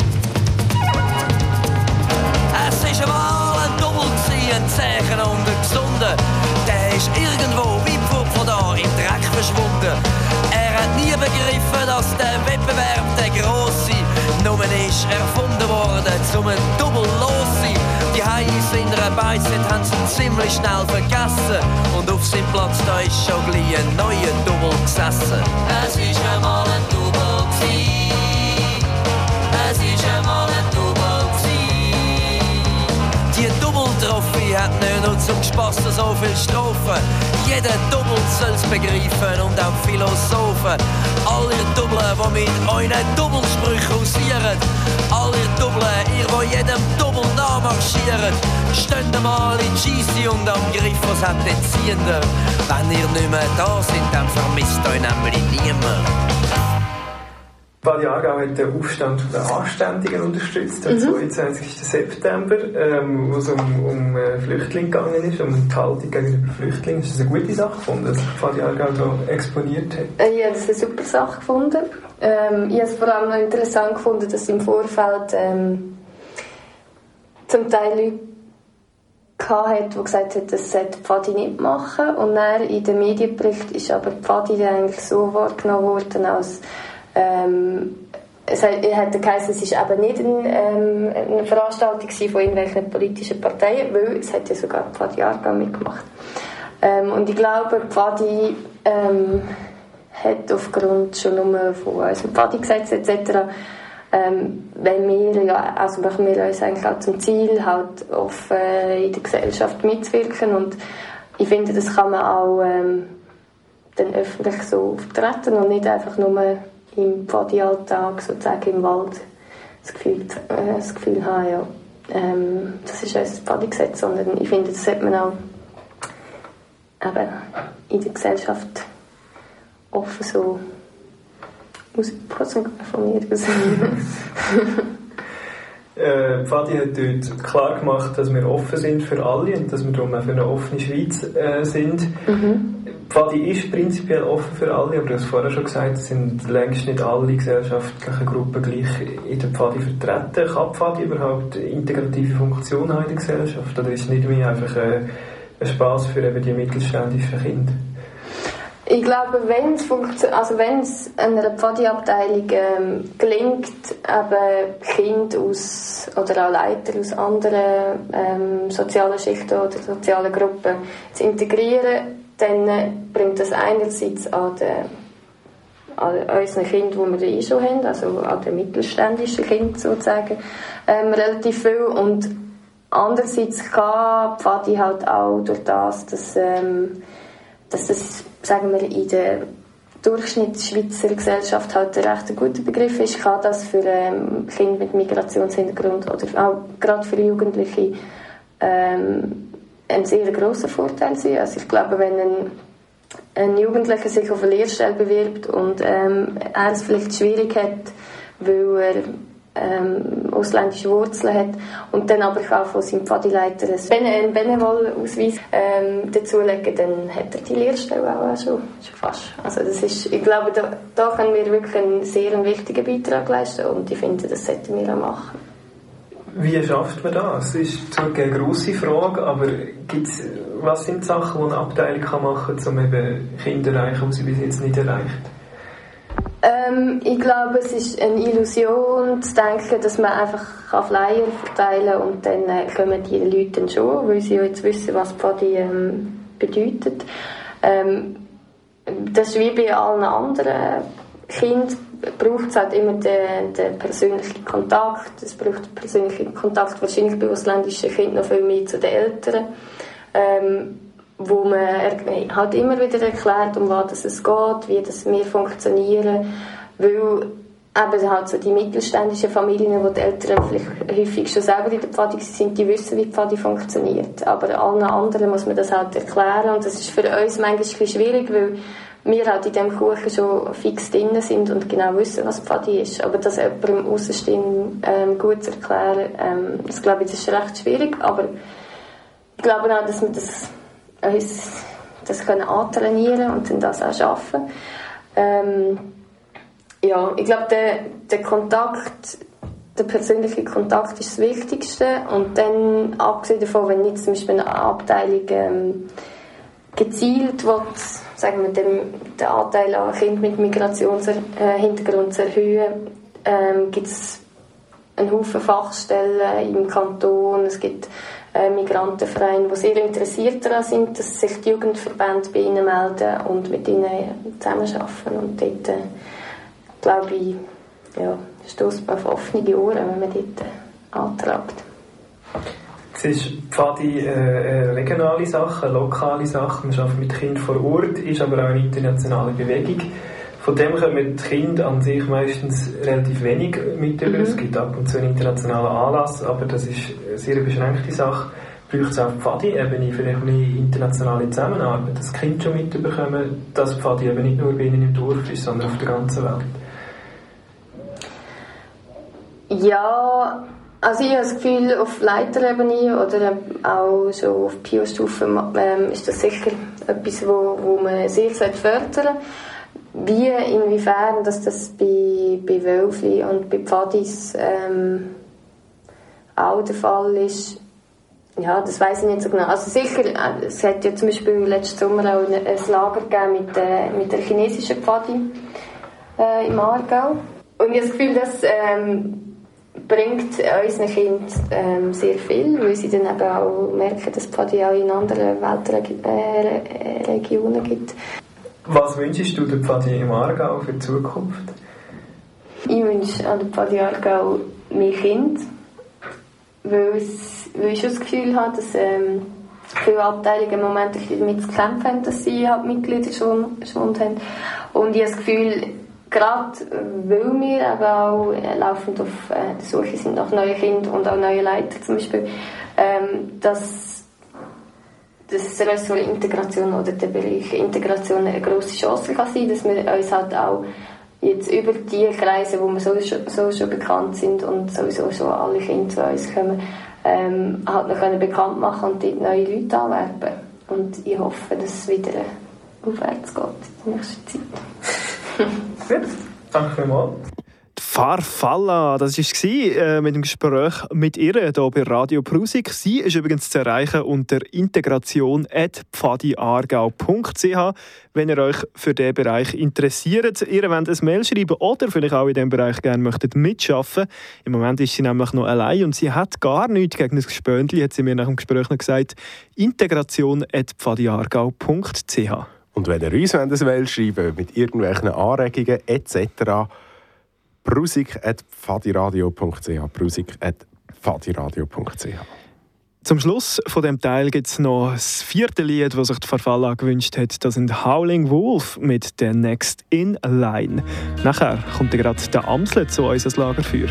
Es ist einmal ein Double, ein Zeichen und ein Gesunder. Der ist irgendwo weit von da im Dreck verschwunden. Er hat nie begriffen, dass der Wettbewerb der Grosse nur ist erfunden worden, um nur doppelt los sein. Die Heiß in der Beißet haben sie ziemlich schnell vergessen. Und auf seinem Platz da ist schon gleich ein neuer Double gesessen. Es ist einmal ein Double gewesen. Es ist einmal ein Double gewesen. Die Double-Trophy hat nicht nur zum Spass so viel Strophen. Jeder Double soll's begreifen und auch Philosophen. Alle Double, die mit euren Doublesprüchen hausieren. Alle Double, ihr, die jedem Double nachmarschieren. Steht mal in GC und am Griff, was hat den Ziehender. Wenn ihr nicht mehr da seid, dann vermisst euch nämlich niemand. Fadi Aargau hat den Aufstand der Anständigen unterstützt am 22. September, wo es um Flüchtlinge gegangen ist, um die Haltung gegenüber Flüchtlingen. Ist das eine gute Sache gefunden, dass sich Fadi Aargau da exponiert hat? Ich habe das eine super Sache gefunden. Ich habe es vor allem noch interessant gefunden, dass im Vorfeld zum Teil Leute hatte, die gesagt haben, das sollte Fadi nicht machen. Und dann in den Medienbericht ist aber Fadi eigentlich so wahrgenommen worden, als es hat geheißen, es war eben nicht eine Veranstaltung von irgendwelchen politischen Parteien, weil es hat ja sogar Fadi Aargau mitgemacht. Und ich glaube, Fadi hat aufgrund schon nur von unserem Fadi-Gesetz etc. machen wir uns eigentlich auch zum Ziel, halt offen in der Gesellschaft mitzuwirken. Und ich finde, das kann man auch dann öffentlich so vertreten und nicht einfach nur im Fadi-Alltag, sozusagen im Wald, das Gefühl haben, ja, das ist unser Fadi-Gesetz, sondern ich finde, das sollte man auch eben in der Gesellschaft offen so auspassen von mir aus. Fadi hat dort klar gemacht, dass wir offen sind für alle und dass wir darum auch für eine offene Schweiz sind. Fadi ist prinzipiell offen für alle, aber du hast vorher schon gesagt, es sind längst nicht alle gesellschaftlichen Gruppen gleich in der Fadi vertreten. Kann Fadi überhaupt integrative Funktion haben in der Gesellschaft? Oder ist es nicht mehr einfach ein Spass für eben die mittelständischen Kinder? Ich glaube, wenn es einer Pfadi-Abteilung gelingt, eben Kinder oder auch Leiter aus anderen sozialen Schichten oder sozialen Gruppen zu integrieren, dann bringt das einerseits an unseren Kindern, die wir schon haben, also an den mittelständischen Kindern sozusagen, relativ viel. Und andererseits kann Pfadi halt auch durch das, dass das, sagen wir, in der Durchschnittsschweizer Gesellschaft halt ein recht guter Begriff ist, kann das für Kinder mit Migrationshintergrund oder auch gerade für Jugendliche ein sehr grosser Vorteil sein. Also ich glaube, wenn ein Jugendlicher sich auf eine Lehrstelle bewirbt und er es vielleicht schwierig hat, weil er ausländische Wurzeln hat und dann aber auch von seinem Pfadileiter einen Benevol-Ausweis dazulegen, dann hat er die Lehrstelle auch schon fast. Also das ist, ich glaube, da können wir wirklich einen sehr wichtigen Beitrag leisten und ich finde, das sollten wir auch machen. Wie schafft man das? Das ist zwar eine grosse Frage, aber was sind Sachen, die eine Abteilung machen kann, um eben Kinder zu erreichen, die sie bis jetzt nicht erreicht? Ich glaube, es ist eine Illusion zu denken, dass man einfach Flyer verteilen kann und dann kommen die Leute dann schon, weil sie ja jetzt wissen, was Pfadi bedeutet. Das ist wie bei allen anderen Kindern, braucht es halt immer den persönlichen Kontakt. Es braucht den persönlichen Kontakt wahrscheinlich bei ausländischen Kindern noch viel mehr zu den Eltern. Wo man halt immer wieder erklärt, um was es geht, wie das wir funktionieren, weil eben halt so die mittelständischen Familien, wo die Eltern vielleicht häufig schon selber in der Pfadi sind, die wissen, wie die Pfadi funktioniert, aber allen anderen muss man das halt erklären und das ist für uns manchmal ein bisschen schwierig, weil wir halt in diesem Kuchen schon fix drin sind und genau wissen, was Pfadi ist, aber das jemandem Aussenstehenden gut zu erklären, das glaube ich, das ist recht schwierig, aber ich glaube auch, dass wir das können antrainieren und dann das auch schaffen. Ja, ich glaube, der Kontakt, der persönliche Kontakt ist das Wichtigste und dann, abgesehen davon, wenn jetzt zum Beispiel eine Abteilung gezielt will, sagen wir, den Anteil an Kindern mit Migrationshintergrund zu erhöhen, gibt es einen Haufen Fachstellen im Kanton. Es gibt Migrantenvereine, die sehr interessiert daran sind, dass sich die Jugendverbände bei ihnen melden und mit ihnen zusammenarbeiten. Und dort, glaube ich, stößt man auf offene Ohren, wenn man dort antragt. Es ist Pfadi eine regionale Sache, eine lokale Sache. Man arbeitet mit Kindern vor Ort, ist aber auch eine internationale Bewegung. Von dem kommen die Kinder an sich meistens relativ wenig mit über. Es gibt ab und zu einen internationalen Anlass, aber das ist eine sehr beschränkte Sache. Braucht es auf Pfadi-Ebene vielleicht eine internationale Zusammenarbeit, dass die Kinder schon mitbekommen, dass Pfadi eben nicht nur bei ihnen im Dorf ist, sondern auf der ganzen Welt? Ja, also ich habe das Gefühl, auf Leiterebene oder auch schon auf Pio-Stufe ist das sicher etwas, wo man sehr fördern sollte. Wie, inwiefern dass das bei Wölfli und bei Pfadis auch der Fall ist, ja, das weiss ich nicht so genau. Also sicher, es hat ja zum Beispiel letzten Sommer auch ein Lager gegeben mit der chinesischen Pfadi im Aargau. Und ich habe das Gefühl, das bringt unseren Kindern sehr viel, weil sie dann eben auch merken, dass es Pfadi auch in anderen Weltregionen gibt. Was wünschst du der Pfadi im Aargau für die Zukunft? Ich wünsche an der Pfadi Aargau mehr Kinder, weil ich schon das Gefühl habe, dass viele Abteilungen im Moment damit zu kämpfen haben, dass sie halt Mitglieder schon haben. Und ich habe das Gefühl, gerade weil wir eben auch laufend auf der Suche sind nach neuen Kindern und auch neuen Leitern zum Beispiel, dass das Ressort Integration oder der Bereich Integration eine grosse Chance kann sein, dass wir uns halt auch jetzt über die Kreise, wo wir sowieso schon bekannt sind und sowieso schon alle Kinder zu uns kommen, halt noch können bekannt machen und dort neue Leute anwerben. Und ich hoffe, dass es wieder aufwärts geht in der nächsten Zeit. Gut, danke vielmals. Farfalla, das war mit dem Gespräch mit ihr hier bei Radio Prusik. Sie ist übrigens zu erreichen unter integration@pfadiaargau.ch. Wenn ihr euch für diesen Bereich interessiert, ihr wollt ein Mail schreiben oder vielleicht auch in diesem Bereich gerne möchtet mitarbeiten. Im Moment ist sie nämlich noch allein und sie hat gar nichts gegen das Gespöntli, hat sie mir nach dem Gespräch noch gesagt. integration@pfadiaargau.ch. Und wenn ihr uns ein Mail schreiben mit irgendwelchen Anregungen etc., prusik@pfadiradio.ch. prusik@pfadiradio.ch. Zum Schluss von dem Teil gibt es noch das 4. Lied, das sich die Farfalla gewünscht hat. Das sind Howling Wolf mit «The Next in Line». Nachher kommt gerade der Amsel zu uns ins Lagerfeuer.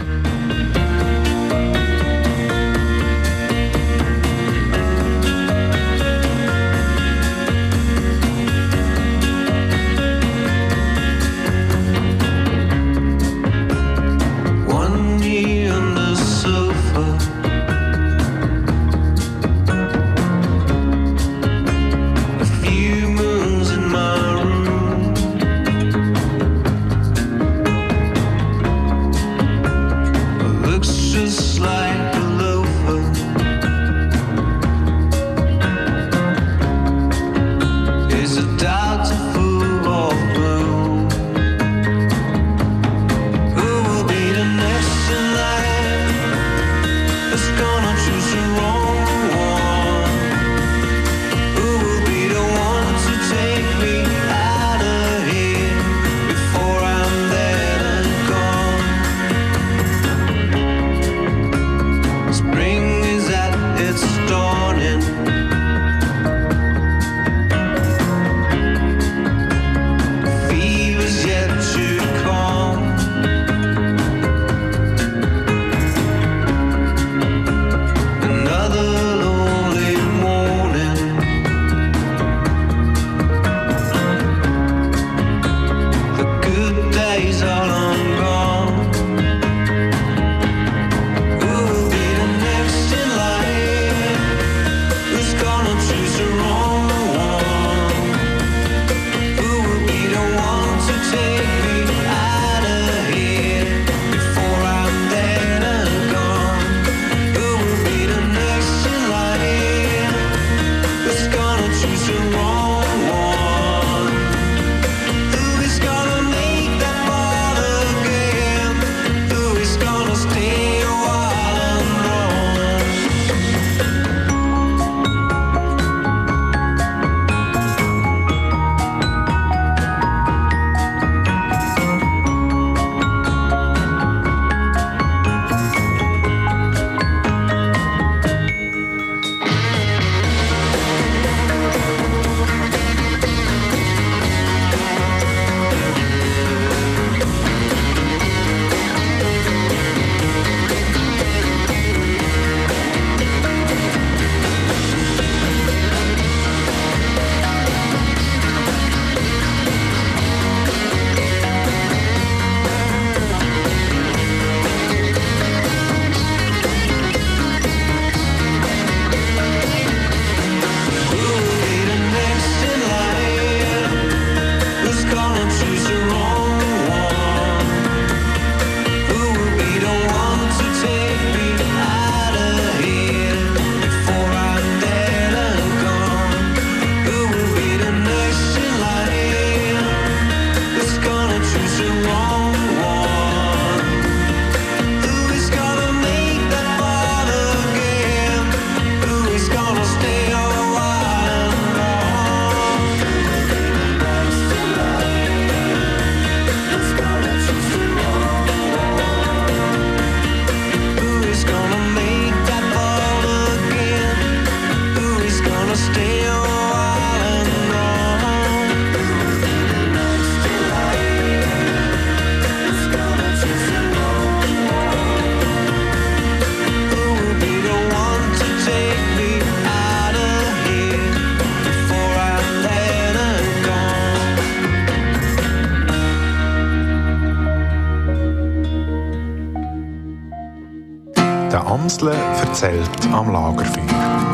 Hänsle erzählt am Lagerfeuer.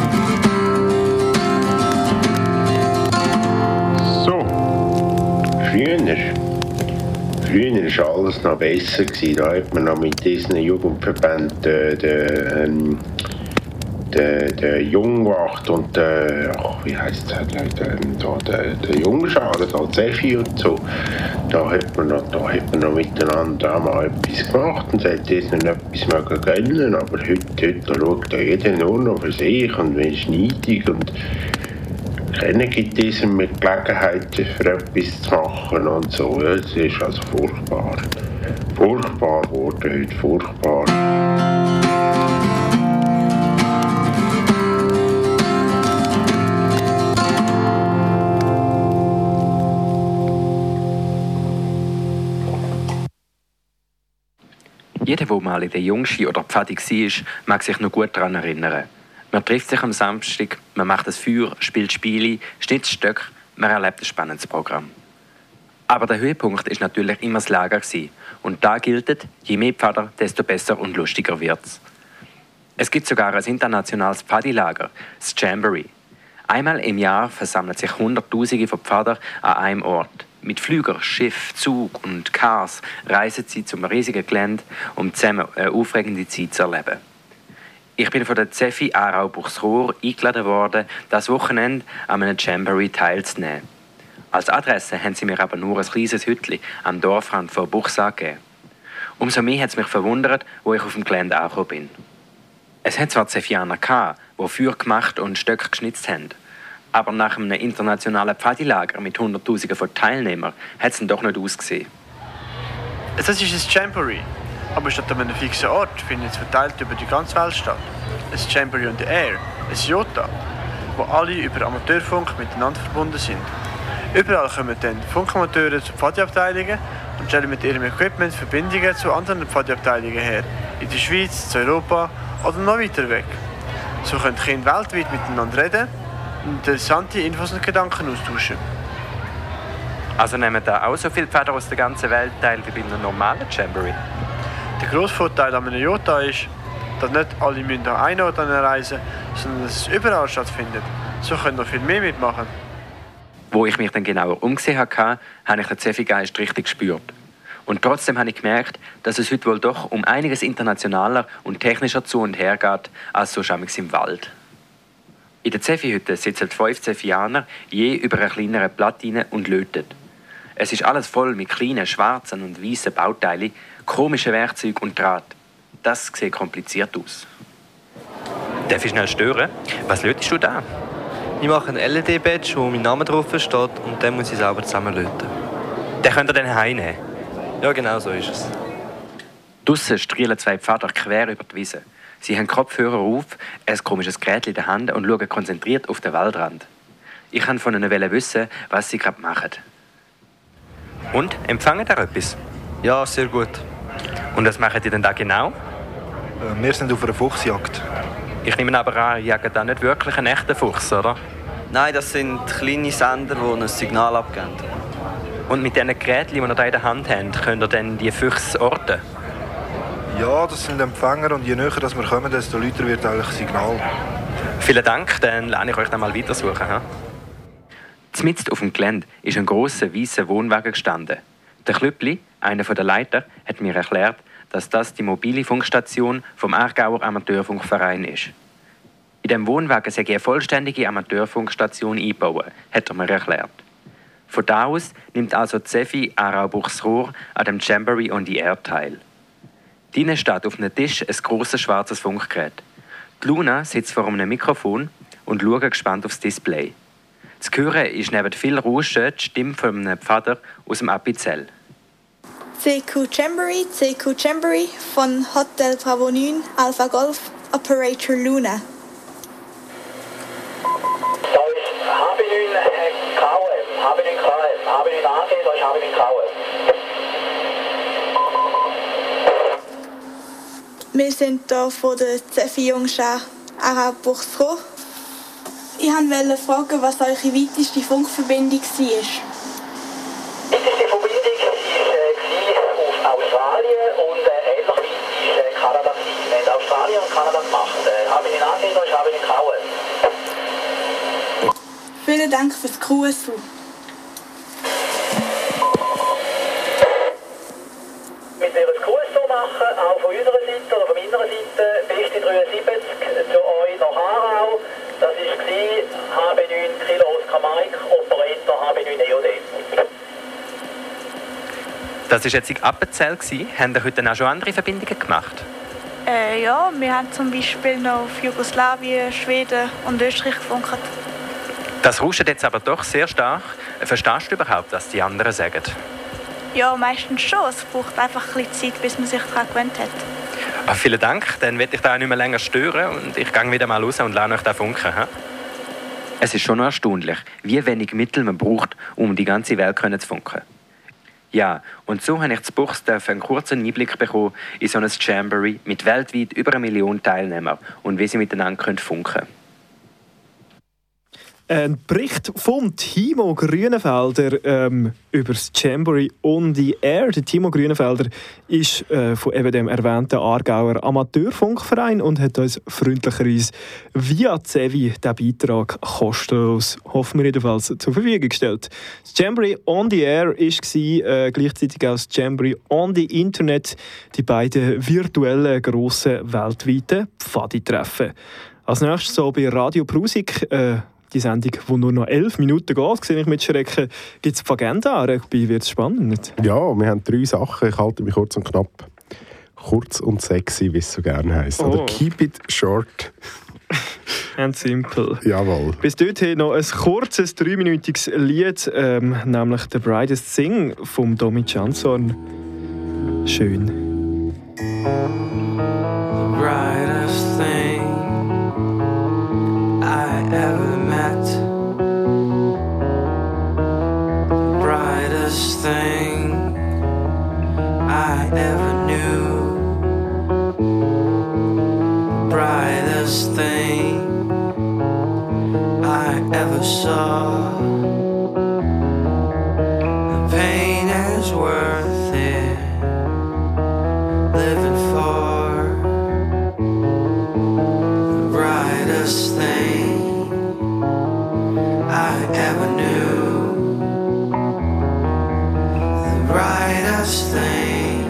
So, früher war alles noch besser. Da hat man noch mit diesen Jugendverbänden der Jungwacht und der Jungschade, der Zeffi und so, da hat man noch miteinander auch mal etwas gemacht und hat das noch etwas mögen gönnen, aber heute schaut jeder nur noch für sich und man ist neidig und keiner gibt diesem mit Gelegenheit für etwas zu machen und so. Ja, es ist also furchtbar. Furchtbar wurde heute, furchtbar. Jeder, der mal in der Jungschi oder Pfadi war, mag sich noch gut daran erinnern. Man trifft sich am Samstag, man macht ein Feuer, spielt Spiele, schnitzt Stöcke, man erlebt ein spannendes Programm. Aber der Höhepunkt ist natürlich immer das Lager gewesen. Und da gilt, je mehr Pfader, desto besser und lustiger wird's. Es gibt sogar ein internationales Pfadi-Lager, das Jamboree. Einmal im Jahr versammeln sich Hunderttausende von Pfader an einem Ort. Mit Flüger, Schiff, Zug und Cars reisen sie zum riesigen Gelände, um zusammen eine aufregende Zeit zu erleben. Ich bin von der Zeffi Aarau-Buchsrohr eingeladen worden, das Wochenende an einem Jamboree teilzunehmen. Als Adresse haben sie mir aber nur ein kleines Hütchen am Dorfrand von Buchs angegeben. Umso mehr hat es mich verwundert, wo ich auf dem Gelände angekommen bin. Es hat zwar Zeffianer gehabt, die Feuer gemacht und Stöcke geschnitzt haben. Aber nach einem internationalen Pfadilager mit Hunderttausenden von Teilnehmern hat es doch nicht ausgesehen. Das ist ein Jamboree, aber statt an einem fixen Ort findet es verteilt über die ganze Welt statt. Ein Jamboree on the Air, ein JOTA, wo alle über Amateurfunk miteinander verbunden sind. Überall kommen dann Funkamateure zu Pfadiabteilungen und stellen mit ihrem Equipment Verbindungen zu anderen Pfadiabteilungen her, in der Schweiz, zu Europa oder noch weiter weg. So können Kinder weltweit miteinander reden und interessante Infos und Gedanken austauschen. Also nehmen da auch so viele Pferde aus der ganzen Welt teil wie bei einem normalen Jamboree? Der grosse Vorteil an einem JOTA ist, dass nicht alle an einen Ort reisen, sondern dass es überall stattfindet. So können noch viel mehr mitmachen. Wo ich mich dann genauer umgesehen habe, habe ich den Zeffi-Geist richtig gespürt. Und trotzdem habe ich gemerkt, dass es heute wohl doch um einiges internationaler und technischer zu und her geht, als so schämig im Wald. In der Zeffi-Hütte sitzen 5 Zeffianer je über einer kleineren Platine und löten. Es ist alles voll mit kleinen schwarzen und weißen Bauteilen, komischen Werkzeugen und Draht. Das sieht kompliziert aus. Darf ich schnell stören? Was lötest du da? Ich mache ein LED-Badge, wo mein Name drauf steht, und den muss ich selber zusammenlöten. Den könnt ihr dann heimnehmen? Ja, genau so ist es. Draussen strielen 2 Pfader quer über die Wiese. Sie haben Kopfhörer auf, ein komisches Gerät in der Hand und schauen konzentriert auf den Waldrand. Ich wollte von ihnen wissen, was sie gerade machen. Und, empfangen ihr etwas? Ja, sehr gut. Und was machen die denn da genau? Wir sind auf einer Fuchsjagd. Ich nehme aber an, ihr jagt da nicht wirklich einen echten Fuchs, oder? Nein, das sind kleine Sender, die ein Signal abgeben. Und mit diesen Geräten, die ihr da in der Hand habt, könnt ihr dann die Füchse orten? Ja, das sind Empfänger und je näher wir kommen, desto lauter wird eigentlich das Signal. Vielen Dank, dann lerne ich euch dann mal weitersuchen. Mitten auf dem Gelände ist ein grosser, weißer Wohnwagen gestanden. Der Klüppli, einer der Leiter, hat mir erklärt, dass das die mobile Funkstation vom Aargauer Amateurfunkverein ist. In diesem Wohnwagen sei eine vollständige Amateurfunkstation eingebaut, hat er mir erklärt. Von da aus nimmt also die Zeffi Aarau-Buchsrohr an dem Jamboree on the Air teil. Drinnen steht auf einem Tisch ein grosses schwarzes Funkgerät. Die Luna sitzt vor einem Mikrofon und schaut gespannt aufs Display. Zu hören ist neben viel Rauschen die Stimme von einem Pfader aus dem Appenzell. CQ Jamboree von Hotel Bravo 9, Alpha Golf, Operator Luna. Da ist HB9 KOM, HB9 AG, da ist HB9 KOM. Wir sind hier von der Zeffi Jungschar Aarau-Buchsrohr. Ich wollte fragen, was eure weiteste Funkverbindung war. Die weiteste Verbindung war auf Australien und ähnlich weit war Kanada. Wir haben Australien Australien und Kanada gemacht. Habe ich in Asien, habe ich in Kauen. Vielen Dank fürs QSU. Mit ihr ein QSU machen, auch von unserer Seite oder von meiner Seite, beste 73 zu euch nach Aarau. Das war HB9 Kilo Oscar Mike, Operator HB9 EOD. Das war jetzt in Appenzell. Haben ihr heute auch schon andere Verbindungen gemacht? Ja, wir haben zum Beispiel noch auf Jugoslawien, Schweden und Österreich gefunkt. Das rauscht jetzt aber doch sehr stark. Verstehst du überhaupt, was die anderen sagen? Ja, meistens schon. Es braucht einfach ein bisschen Zeit, bis man sich daran gewöhnt hat. Vielen Dank, dann werde ich da nicht mehr länger stören und ich gehe wieder mal raus und lasse euch da funken. He? Es ist schon noch erstaunlich, wie wenig Mittel man braucht, um die ganze Welt zu funken. Ja, und so habe ich zu Buchs einen kurzen Einblick bekommen in so ein Jamboree mit weltweit über 1 Million Teilnehmern und wie sie miteinander funken können. Ein Bericht vom Timo Grünenfelder über das Jamboree on the Air. Der Timo Grünenfelder ist von eben dem erwähnten Aargauer Amateurfunkverein und hat uns freundlicherweise via Zevi den Beitrag kostenlos, hoffen wir jedenfalls, zur Verfügung gestellt. Das Jamboree on the Air war gleichzeitig auch das Jamboree on the Internet, die beiden virtuellen grossen weltweiten Pfadi-Treffen. Als nächstes so bei Radio Prusik, die Sendung, die nur noch 11 Minuten geht, sehe ich mit Schrecken, gibt es die Agenda. Wie wird es spannend? Ja, wir haben 3 Sachen. Ich halte mich kurz und knapp. Kurz und sexy, wie es so gerne heisst. Oder keep it short. And simple. Jawohl. Bis dorthin noch ein kurzes 3-minütiges Lied, nämlich «The Brightest Thing» von Domi Chanson. Schön. The brightest thing I ever met, brightest thing I ever knew, brightest thing I ever saw. The pain is worth it, living for the brightest thing I ever knew, the brightest thing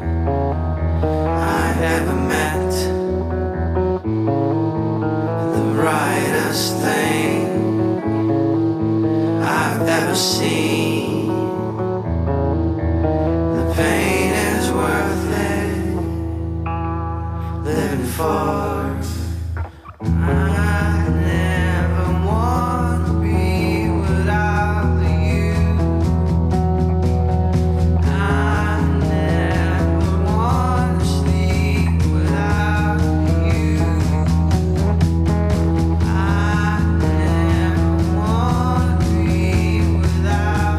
I ever met, the brightest thing I've ever seen. The pain is worth it, living for. Without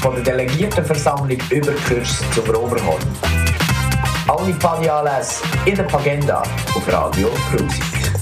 von der Delegiertenversammlung übergekürzt zum Roverhorn. Alle Pfadi-Anlässe in der Agenda auf Radio Prusik.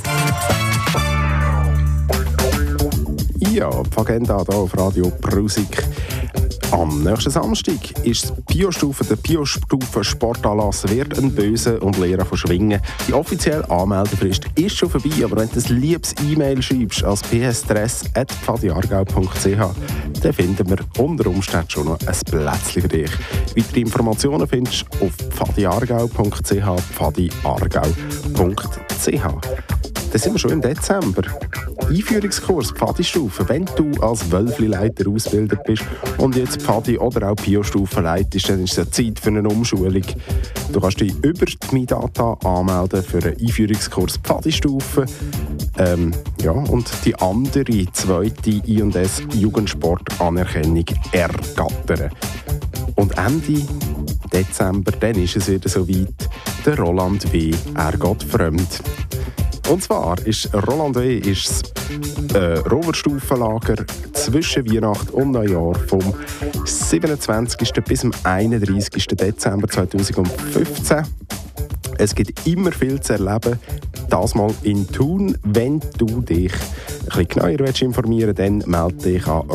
Ja, die Agenda hier auf Radio Prusik. Am nächsten Samstag ist der Bio-Stufen-Sportanlass «Wird ein Böse» und Lehrer von Schwingen. Die offizielle Anmeldefrist ist schon vorbei, aber wenn du ein liebes E-Mail schreibst als pstress@pfadiargau.ch, dann finden wir unter Umständen schon noch ein Plätzchen für dich. Weitere Informationen findest du auf pfadiargau.ch, pfadiargau.ch. Dann sind wir schon im Dezember. Einführungskurs Pfadi-Stufe. Wenn du als Wölfli-Leiter ausgebildet bist und jetzt Pfadi oder auch Bio-Stufe leitest, dann ist es Zeit für eine Umschulung. Du kannst dich über die MyData anmelden für einen Einführungskurs Pfadi-Stufe. Und die andere, zweite I&S Jugendsport-Anerkennung ergattern. Und Ende Dezember, dann ist es wieder soweit. Der Roland W. Er geht fremd. Und zwar ist Roland W. das Roverstufenlager zwischen Weihnachten und Neujahr vom 27. bis zum 31. Dezember 2015. Es gibt immer viel zu erleben. Das mal in Thun. Wenn du dich ein bisschen genauer informieren willst, dann melde dich an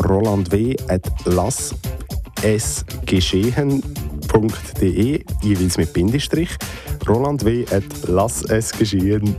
rolandw@lassesgeschehen.de, jeweils mit Bindestrich. rolandw@lassesgeschehen.de.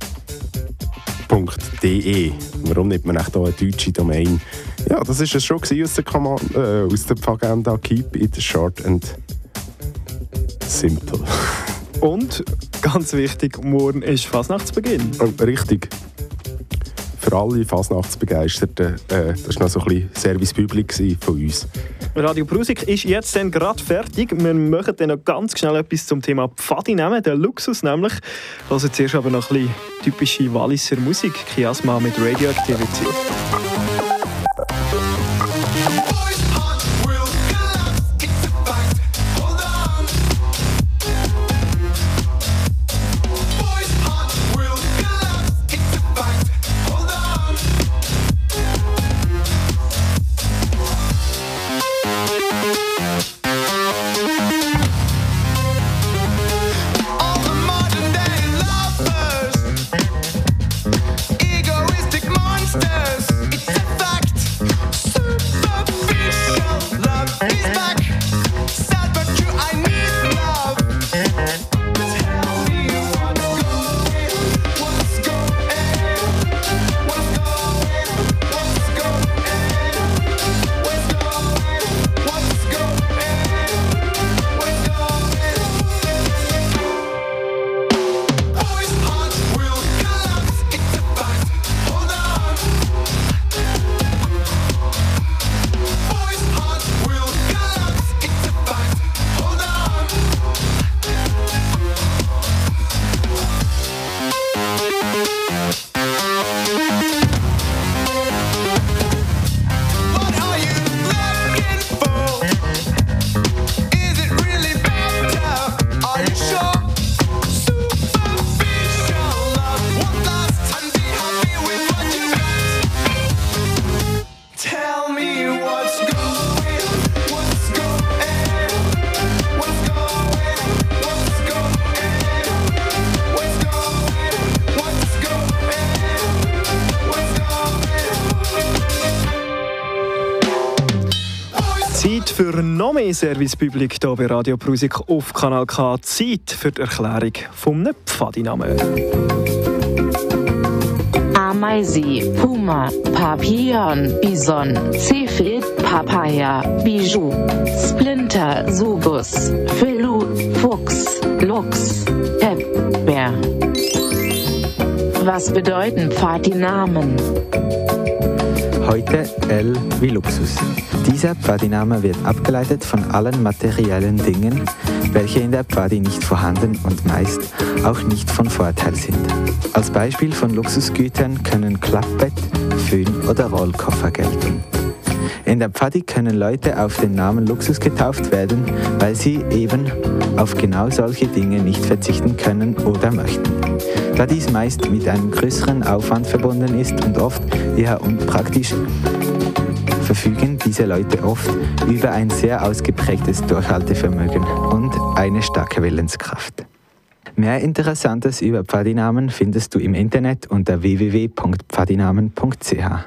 Warum nimmt man echt hier eine deutsche Domain? Ja, das war es schon aus der Agenda. Keep it short and simple. Und, ganz wichtig, morgen ist Fasnachtsbeginn. Oh, richtig. Für alle Fasnachtsbegeisterten, das war noch so ein bisschen Service Public von uns. Radio Prusik ist jetzt dann gerade fertig. Wir möchten dann noch ganz schnell etwas zum Thema Pfadi nehmen, den Luxus nämlich. Also zuerst aber noch ein bisschen typische Walliser Musik. Chiasma mit Radioactivity. Für noch mehr Servicepublik hier bei Radio Prusik auf Kanal K. Zeit für die Erklärung vom Pfadinamen. Ameise, Puma, Papillon, Bison, Zephid, Papaya, Bijou, Splinter, Subus, Felud, Fuchs, Luchs, Erdbeer. Was bedeuten Pfadinamen? Heute L wie Luxus. Dieser Pfadiname wird abgeleitet von allen materiellen Dingen, welche in der Pfadi nicht vorhanden und meist auch nicht von Vorteil sind. Als Beispiel von Luxusgütern können Klappbett, Föhn oder Rollkoffer gelten. In der Pfadi können Leute auf den Namen Luxus getauft werden, weil sie eben auf genau solche Dinge nicht verzichten können oder möchten. Da dies meist mit einem größeren Aufwand verbunden ist und oft eher unpraktisch, verfügen diese Leute oft über ein sehr ausgeprägtes Durchhaltevermögen und eine starke Willenskraft. Mehr Interessantes über Pfadinamen findest du im Internet unter www.pfadinamen.ch.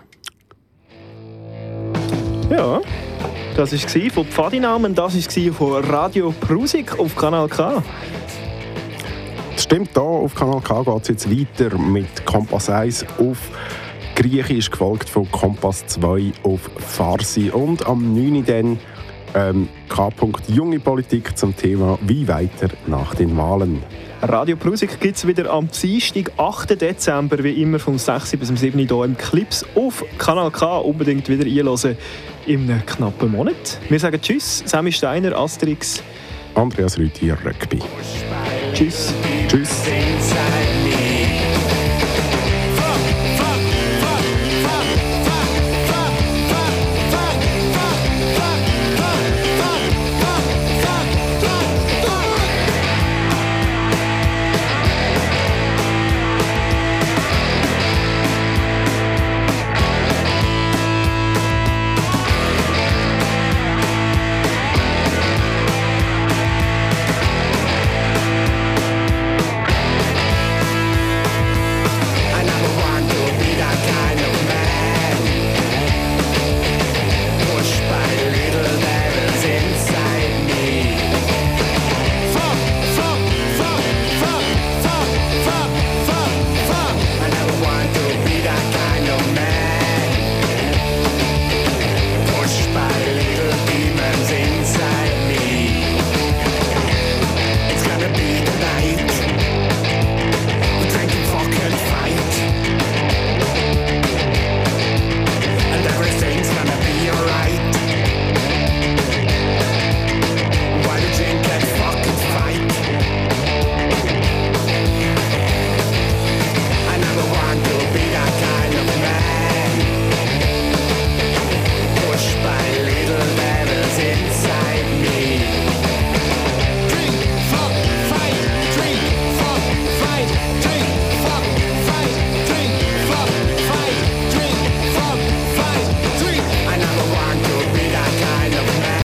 Ja, das war von Pfadinamen, das war von Radio Prusik auf Kanal K. Das stimmt, hier auf Kanal K geht es jetzt weiter mit Kompass 1 auf Griechisch, gefolgt von Kompass 2 auf Farsi. Und am 9. dann K. Junge Politik zum Thema «Wie weiter nach den Wahlen?». Radio Prusik gibt es wieder am Dienstag, 8. Dezember, wie immer vom 6. bis zum 7. hier im Clips auf Kanal K. Unbedingt wieder einhören in einem knappen Monat. Wir sagen Tschüss, Sammy Steiner, Asterix. Andreas Rüthier, Rugby. Tschüss. Tschüss.